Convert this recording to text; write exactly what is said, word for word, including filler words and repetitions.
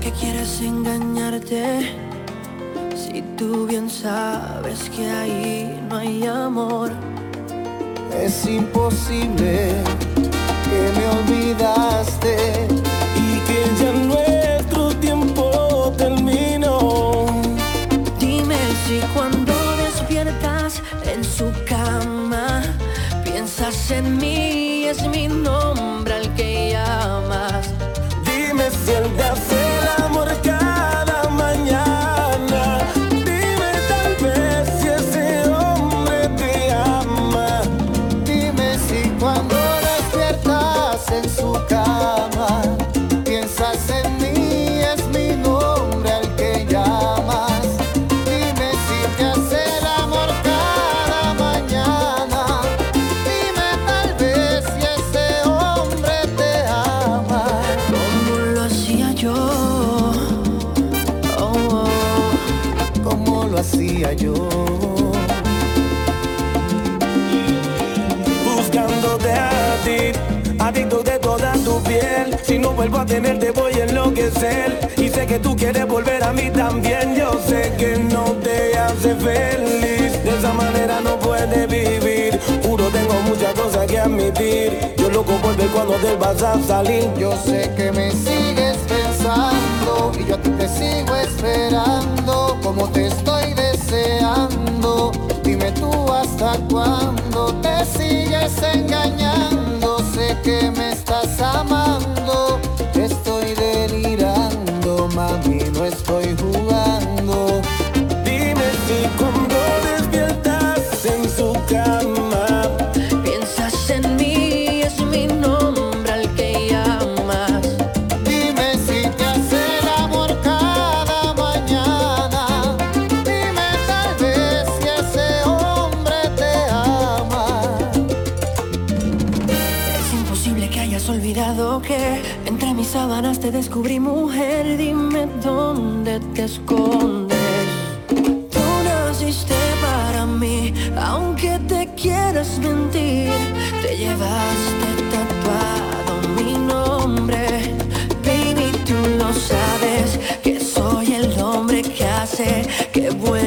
qué quieres engañarte? Si tú bien sabes que ahí no hay amor. Es imposible que me olvidaste y que ya nuestro tiempo terminó. Dime si cuando despiertas en su cama piensas en mí, es mi nombre al que llamas. Dime si él te hace el amor cada mañana. Dime tal vez si ese hombre te ama. Dime si cuando despiertas en su cama piensas en mí, es mi nombre al que llamas. Dime si te hace el amor cada mañana. Dime tal vez si ese hombre te ama. Como lo hacía yo, oh, oh. Como lo hacía yo, buscándote a ti, adicto de toda tu piel. Si no vuelvo a tenerte voy a enloquecer. Y sé que tú quieres volver a mí también. Yo sé que no te hace feliz, de esa manera no puedes vivir. Juro tengo muchas cosas que admitir. Yo loco por ver cuando te vas a salir. Yo sé que me sigues pensando y yo a ti te sigo esperando. Como te estoy deseando, dime tú hasta cuándo te sigues engañando. Sé que me estás amando, estoy delirando, mami, no estoy jugando. Dime si cuando despiertas en su cama Piensas en mí, es mi nombre al que llamas. dime si te hace el amor cada mañana. Dime tal vez si ese hombre te ama. Es imposible que hayas olvidado que entre mis sábanas te descubrí, mujer. Dime dónde te escondes. Tú naciste para mí, aunque te quieras mentir. Te llevaste tatuado mi nombre. Baby, tú lo sabes, que soy el hombre que hace que vuelva